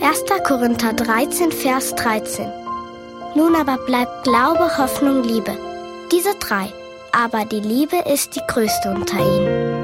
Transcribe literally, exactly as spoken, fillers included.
erster Korinther dreizehn, Vers dreizehn. Nun aber bleibt Glaube, Hoffnung, Liebe. Diese drei, aber die Liebe ist die größte unter ihnen.